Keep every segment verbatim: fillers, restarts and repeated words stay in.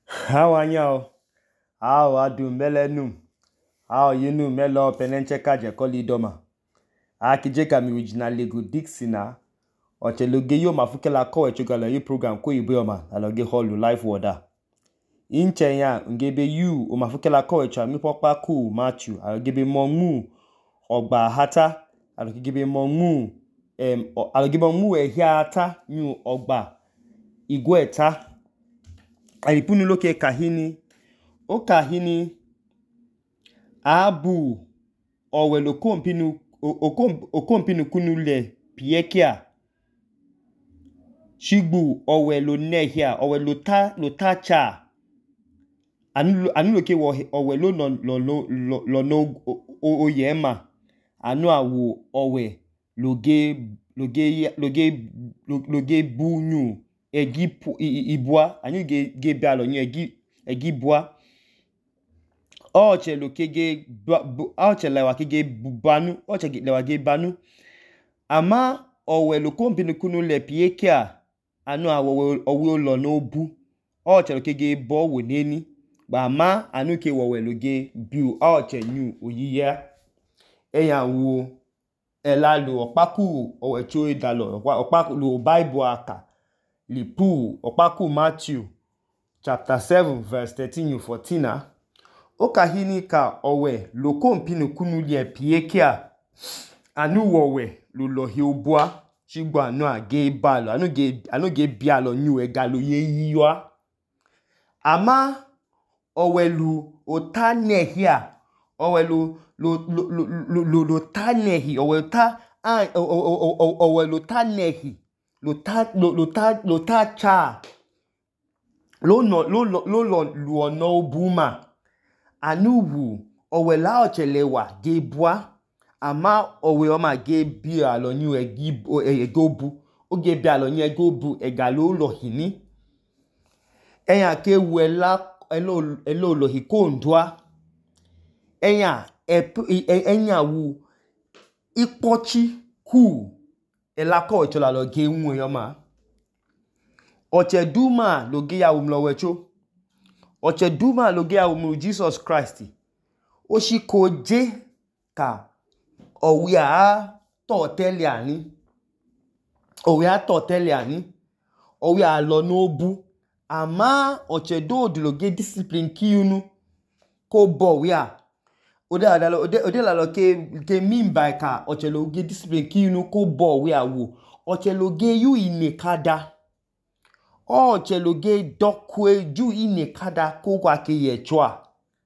How are you? How are you, Melenum? How you know Melo Penencheka Jekoli Doma? Akijeka mi original Lego Dixina. Ocheloge yo mafukela ko echogala yo program ko ibeoma aloge holu live water. Inche ya ngebe you o mafukela ko echa mi pokpa ku Matthew alogebe momu ogba hata alogebe momu em alogebe momu ehiata nyu ogba igweta. Alipunu loke kahini o kahini abu owelo kompinu okompinu kunule piekia shigbu owelo nehia owelo ta lotacha anu anu loke wo owelo no lo lo no oyema anu awu owe loge loge loge loge bunyu egi ibua anu ge ge bialo nyu egi egi bua oche lokege oche lewa kege banu oche lewa ge banu ama owe lokompinu kunu le piekia anu awo owe lo no bu oche lokege bo wo neni ba ma anu ke wo we loge biu oche nyu oyiya eya wo elalo opaku owe cho idalo opaku lo bible aka lipu opaku Matthew chapter seven verse thirteen to fourteen ah okahini ka owe lokompinu kunu le piekia anu wowe lo lo hi obua shigbo anu age balo anu ge anu ge bialo nyu egalo ye yiwa ama owelu otanehia owelu lo lo lo lo lo tanehi oweta ah owelu tanehi lo ta lo ta lo ta cha lo no lo lo lo lo no obuma anuwu owela ochelewa ge bua ama owe oma ge bi alo nyu egi egobu oge bi alo nyu egobu egalo lo hini eya ke wela elo elo lo hikondwa eya enya wu ipochi ku elako echola lo ge nwu yoma oche duma lo ge ya umlowecho oche duma lo ge ya umu Jesus Christ oshikoje ka owe a to tele ani owe a to tele ani owe a lo no bu ama oche do odloge discipline kiunu ko bo we a ode adalo ode ode la lo ke ke mean by ka oche loge discipline kiunu ko bo we a wo oche loge yu inekada oche loge dokwe ju inekada ko kwa ke ye chwa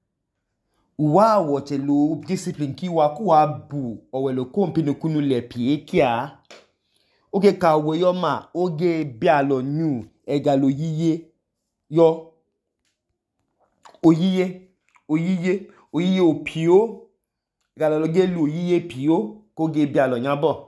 wa woche lo discipline ki wa ku wa bu owelo kompinu kunu le piekia oge ka wo yo ma oge bialo nyu egalo yiye yo oyiye oyiye oyiye opio egalo loge lu oyiye pio ko ge bialo nyabo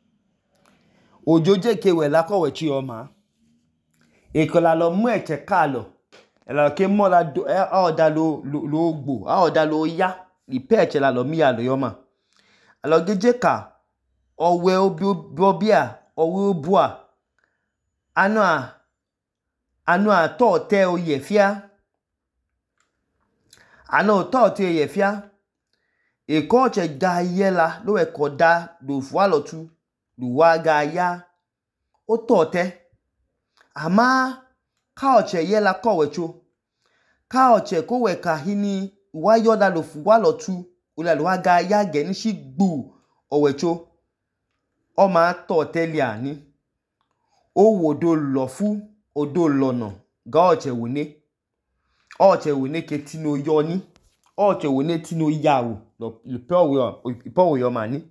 ojoje ke we la ko we chi o ma ekola lo mu eche kalo ela ke mo la do e a da lo lo gbo a da lo ya li peche la lo mi ya lo yo ma alo geje ka owe obi obia owe obua anu a anu a to te oye fia anu to te oye fia e ko che ga yela lo e ko da do fu alo tu lu wa ga ya o to te ama ka oche yela ko wecho ka oche ko we ka hini wa yo da lo fu wa lo tu o la lo wa ga ya ge ni shigbu owecho o ma to tele ani o wo do lo fu o do lono ga oche wone oche wone ke tino yo ni oche wone tino yawo lo pe owe pe owe yo mani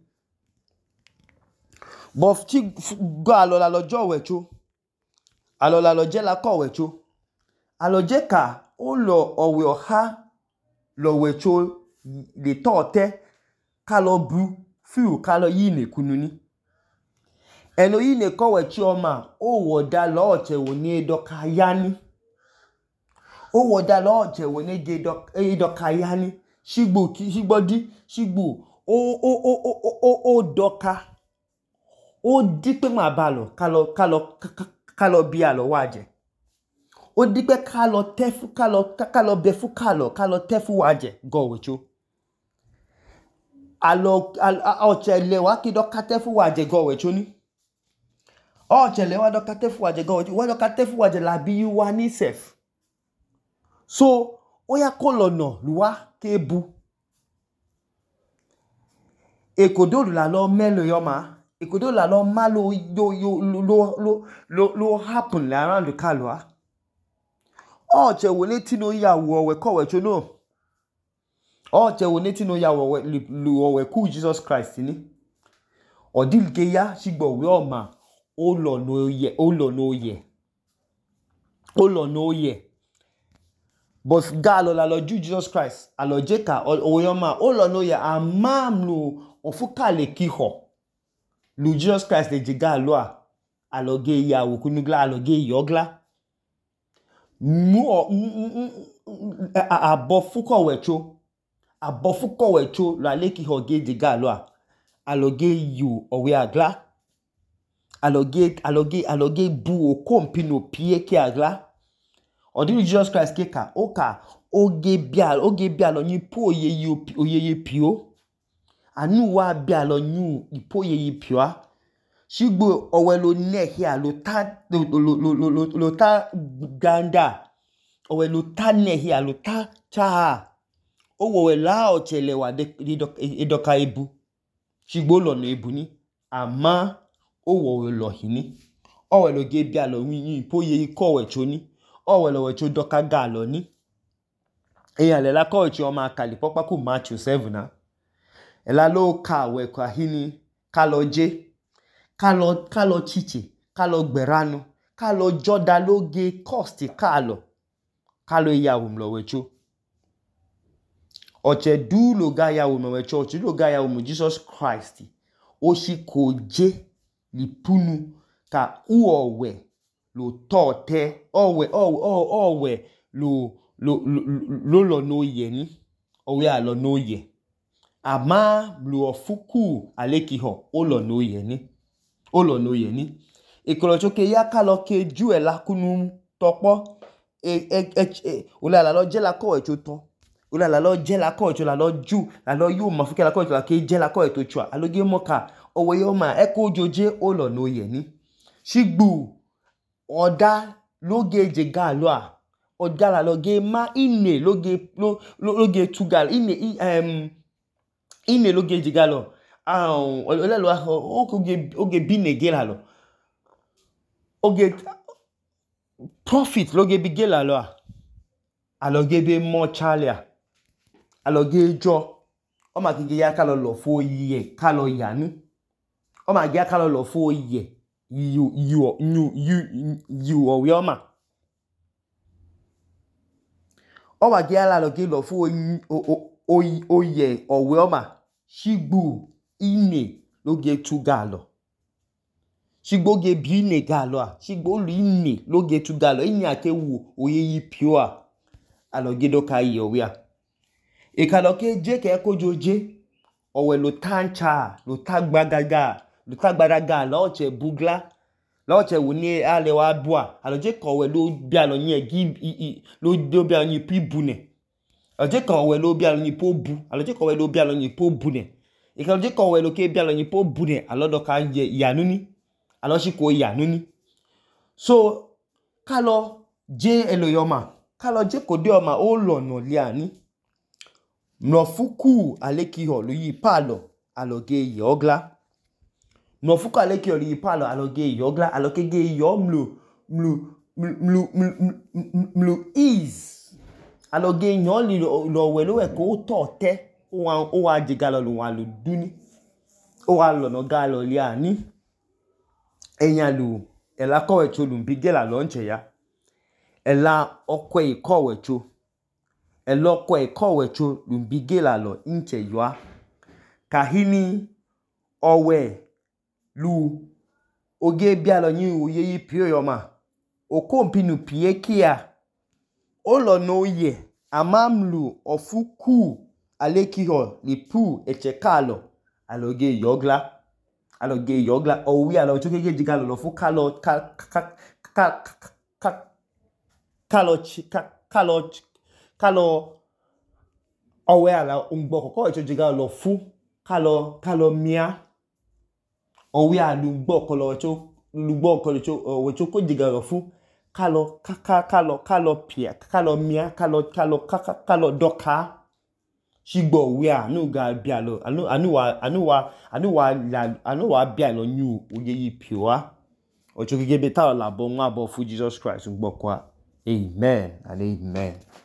bo ti go alola lojo wecho alola loje la ko wecho aloje ka o lo owe oha lo wecho le to te ka lo bu fiu ka lo yi ne kunu ni elo yi ne ko wechi oma o woda lo oche woni do ka yani o woda lo oche woni ge do e do ka yani shigbo ki shigbodi shigbo o o o o o o doka o di pe ma ba lo ka lo ka lo ka lo bi alo waje ó di pé ká lọ tẹ́ fún ká lọ ká lọ bẹ fún ká lọ ká lọ tẹ́ fún wa jẹ gọ̀wẹ̀tso alo ọ̀chẹ̀lẹ̀ wa kí dọ́ ká tẹ́ fún wa jẹ gọ̀wẹ̀tso ní ọ̀chẹ̀lẹ̀ wa dọ́ ká tẹ́ fún wa jẹ gọ̀wẹ̀tso wa dọ́ ká tẹ́ fún wa jẹ làbí wa ní sef so ó yá kó lọ́nà lùwá ké bu èkódó là lọ mẹ́lò yọma èkódó là lọ má lo yo yo lo lo lo lo happen around the ká lọ́a ọ̀chẹ̀ wo létí no yàwó ọ̀wẹ̀ kọ̀wẹ̀tso náà ọ̀chẹ̀ wo létí no yàwó ọ̀wẹ̀ lu ọ̀wẹ̀ kú Jesus Christ ní ọ̀dìlùkẹ́ yá ṣùgbọ́n òwe ọ̀ma ó lọ no yẹ ó lọ no yẹ ó lọ no yẹ but ga lọ la lọ ju Jesus Christ alọ jẹ́ka òwe ọ̀ma ó lọ no yẹ àmàm lu ọ̀fúkàlẹ̀ kíhọ̀ lu Jesus Christ lè jẹ́ ga lọ à alọ̀gẹ́ ìyàwó kúnúglá alọ̀gẹ́ ìyọ́glá mu abọ fukọwẹtso abọ fukọwẹtso la leki hoge diga loa aloge yu owe agla aloge aloge aloge bu okompino pie ki agla odinu Jesus Christ keka oka oge bia oge bia lo yin po oyeye oyeye pio anu wa bia lo yin ipo oyeye pio a shigbo owelo nehi a lo ta lo lo lo lo lo ta ganda owelo ta nehi a lo ta cha owo la ochele wa de edoka ebu shigbo lo no ebu ni ama owo lo hini owelo ge bia lo yin ipo ye ko wecho ni owelo wecho doka ga lo ni eyan le la ko wecho o ma kali popa ku Matthew seven na ela lo ka we kwa hini ka lo je ká lọ ká lọ chiche ká lọ gbẹ̀ranu ká lọ jọ́da lóge cost ká lọ ká lọ ìyàwó mlọ̀wẹ̀cho ọ̀chẹ̀ dú ló ga ìyàwó mlọ̀wẹ̀cho ọ̀chẹ̀ ló ga ìyàwó mlọ̀ Jesus Christ ó sì kò jẹ́ lìpúnu ká u ọ̀wẹ̀ ló tọ̀ tẹ́ ọ̀wẹ̀ ọ̀wẹ̀ ló ló lọ no yẹ ní ọ̀wẹ̀ àlọ́ no yẹ àmá lò ọ̀fúkù àlékìhọ̀ ó lọ no yẹ ní ó lọ no yẹ ní ìkọlọ̀chó ke yá ká lọ ke jú ẹ̀ lákúnú tọpọ́ olè àlọ́ jẹ́ lákọ̀ ẹ̀chó tán olè àlọ́ jẹ́ lákọ̀ ẹ̀chó lálọ́ jú lálọ́ yóò mọ̀ fúnkẹ́ lákọ̀ ẹ̀chó láké jẹ́ lákọ̀ ẹ̀tò chua alógé mọ́ka ọwọ́ yóò máa ẹ̀kọ́ ojojé ó lọ no yẹ ní ṣígbù ọ̀dá lóge jẹgá lọ́à ọ̀dá lálọ́ gé má ìnè lóge lóge túgà ìnè ìnè lóge jẹgá lọ́ olè lọ́ oge bí nègé lálọ́ oge profit loge bi gela lo a aloge be mo chalia aloge jo o ma kige ya ka lo lo fo ye ka lo yanu o ma ge ka lo lo fo ye you you you you you o we o ma o ma ge ala lo ge lo fo o o ye o we o ma shigbu ine loge tuga lo shigbo ge bi ne galo a shigbo lu ine loge tu galo ine ake wo oye yi pure aloge do ka yi owe a e ka lo ke je ke ko joje owe lo tancha lo tagbagaga lo tagbadaga lo che bugla lo che wo ni ale wa bua aloje ko we lo bi alo yin gi lo do bi alo yin pi bune aloje ko we lo bi alo yin po bu aloje ko we lo bi alo yin po bune e ka loje ko we lo ke bi alo yin po bune alodo ka je yanu ni alors si ko ya nuni so kalo je eloyoma kalo je ko de oma o lono liani no fuku alekiho lo yi palo aloge yogla no fuku alekiho lo yi palo aloge yogla aloge ge yo mlu mlu mlu mlu is aloge yan li lo we lo e ko to te o wa o wa je galo lo wa lo duni o wa lono galo liani enyalu ela kowecho lumbi la lonche ya ela okwe ikowecho ela okwe ikowecho lumbi la lo inche yoa kahini owe lu oge bia lo yin oye yi pio yoma okompinu pie kia olo no ye amamlu ofuku alekiho lipu echekalo aloge yogla aloge yogla o wi alo chokege jiga lo fu kalo ka ka ka ka kalo kalo kalo owe ala ungbo koko echo jiga lo fu kalo kalo mia owe alu gbo kolo echo lugbo kolo echo owe echo ko jiga lo fu kalo kaka kalo kalo pia kalo mia kalo kalo kaka kalo doka shigbo we a no ga bia lo anu anu wa anu wa anu wa anu wa bia lo nyu oye yi piwa ocho gege beta la bo nwa bo fu Jesus Christ ungbo kwa amen and amen.